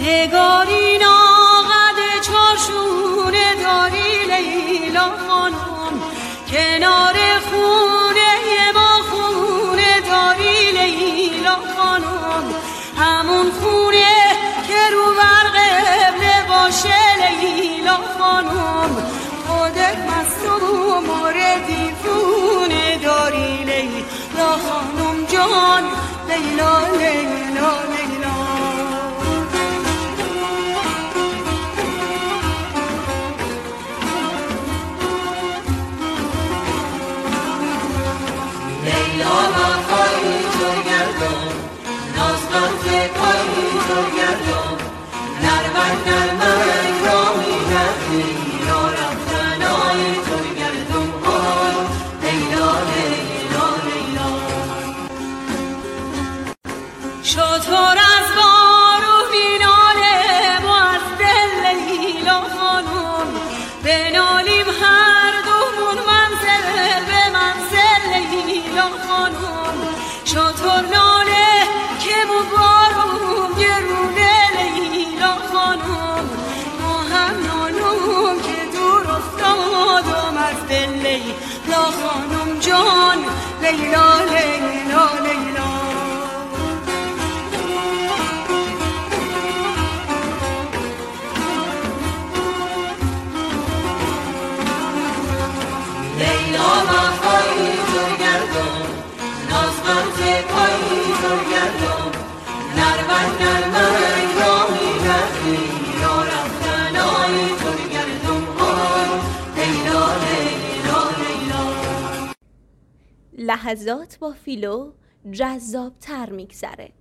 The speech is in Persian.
نگارین آقد چارشونه داری لیلا خانم، کنار خونه ما خونه داری لیلا خانم، همون خونه که رو بر قبله باشه لیلا خانم، خودت مصدوم مورد دیفونه داری لیلا خانم جان، لیلا لیلا لیلا. لیلا مخایی تو گردم، نازم که پایی تو گردم، نرمک نرمک راهی نردی، یا رفتن آی تو گردم آی، لیلا لیلا لیلا. شطور از بارون میناله و از دل لیلا خانم، بنالیم هر دومون منزل به منزل لیلا خانم، شطور ناله که مو بارون گرونه لیلا خانم، ما هم نالوم که دور افتادم از دل لیلا خانم جان، لیلا لیلا لیلا. لیلا مخایی تو گردم، نازم که پایی تو گردم، نرمک نرمک راهی نردی، یا رفتن آی تو گردم آی، لیلا لیلا لیلا. لحظات با فیلو جذاب‌تر می‌گذره.